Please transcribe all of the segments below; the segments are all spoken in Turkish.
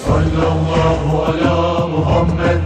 Sallallahu ala Muhammed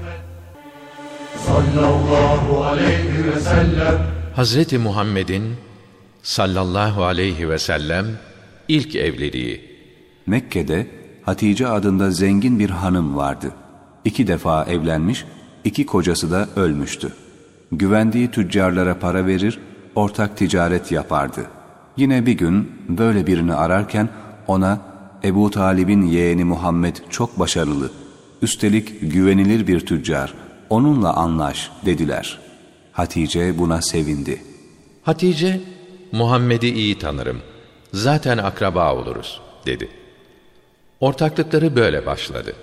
sallallahu aleyhi ve sellem. Hazreti Muhammed'in sallallahu aleyhi ve sellem ilk evliliği. Mekke'de Hatice adında zengin bir hanım vardı. 2 defa evlenmiş, 2 kocası da ölmüştü. Güvendiği tüccarlara para verir, ortak ticaret yapardı. Yine bir gün böyle birini ararken ona Ebu Talib'in yeğeni Muhammed çok başarılı, üstelik güvenilir bir tüccar, onunla anlaş dediler. Hatice buna sevindi. Hatice, Muhammed'i iyi tanırım, zaten akraba oluruz dedi. Ortaklıkları böyle başladı.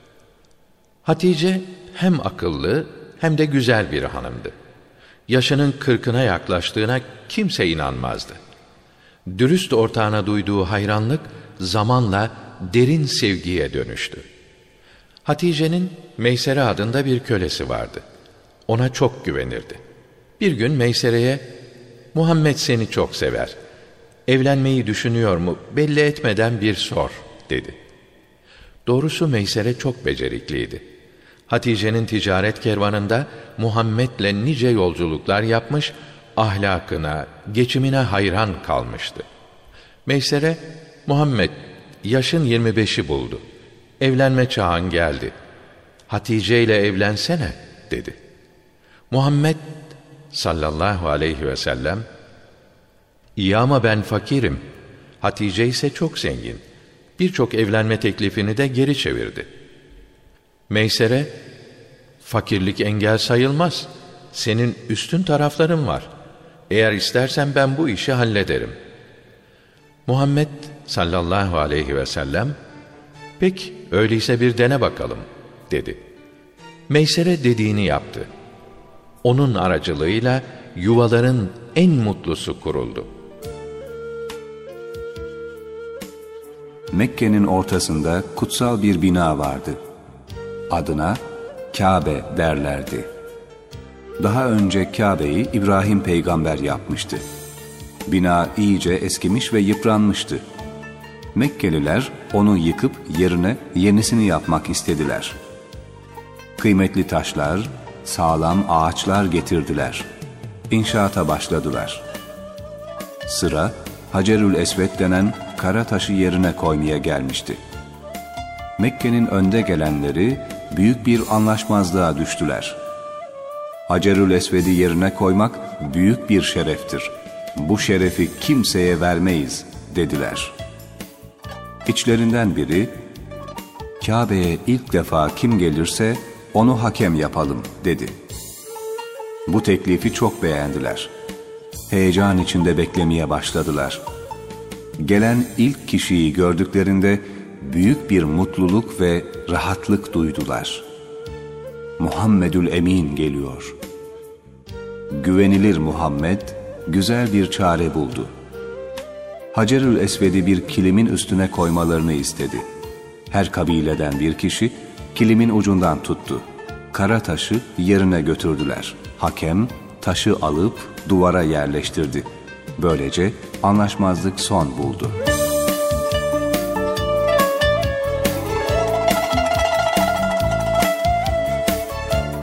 Hatice hem akıllı hem de güzel bir hanımdı. Yaşının 40'ına yaklaştığına kimse inanmazdı. Dürüst ortağına duyduğu hayranlık zamanla derin sevgiye dönüştü. Hatice'nin Meysere adında bir kölesi vardı. Ona çok güvenirdi. Bir gün Meysere'ye, "Muhammed seni çok sever. Evlenmeyi düşünüyor mu? Belli etmeden bir sor," dedi. Doğrusu Meysere çok becerikliydi. Hatice'nin ticaret kervanında Muhammed'le nice yolculuklar yapmış, ahlakına, geçimine hayran kalmıştı. Meysere, "Muhammed, yaşın 25'i buldu. Evlenme çağın geldi. Hatice ile evlensene," dedi. Muhammed sallallahu aleyhi ve sellem, "İyi ama ben fakirim. Hatice ise çok zengin." Birçok evlenme teklifini de geri çevirdi. Meysere, "Fakirlik engel sayılmaz. Senin üstün tarafların var. Eğer istersen ben bu işi hallederim." Muhammed sallallahu aleyhi ve sellem, "Peki öyleyse bir dene bakalım," dedi. Meysere dediğini yaptı. Onun aracılığıyla yuvaların en mutlusu kuruldu. Mekke'nin ortasında kutsal bir bina vardı. Adına Kabe derlerdi. Daha önce Kabe'yi İbrahim peygamber yapmıştı. Bina iyice eskimiş ve yıpranmıştı. Mekkeliler onu yıkıp yerine yenisini yapmak istediler. Kıymetli taşlar, sağlam ağaçlar getirdiler. İnşaata başladılar. Sıra Hacerül Esved denen kara taşı yerine koymaya gelmişti. Mekke'nin önde gelenleri büyük bir anlaşmazlığa düştüler. Hacerül Esved'i yerine koymak büyük bir şereftir. Bu şerefi kimseye vermeyiz dediler. İçlerinden biri, "Kabe'ye ilk defa kim gelirse onu hakem yapalım," dedi. Bu teklifi çok beğendiler. Heyecan içinde beklemeye başladılar. Gelen ilk kişiyi gördüklerinde büyük bir mutluluk ve rahatlık duydular. Muhammedül Emin geliyor. Güvenilir Muhammed güzel bir çare buldu. Hacerül Esved'i bir kilimin üstüne koymalarını istedi. Her kabileden bir kişi kilimin ucundan tuttu. Kara taşı yerine götürdüler. Hakem taşı alıp duvara yerleştirdi. Böylece anlaşmazlık son buldu.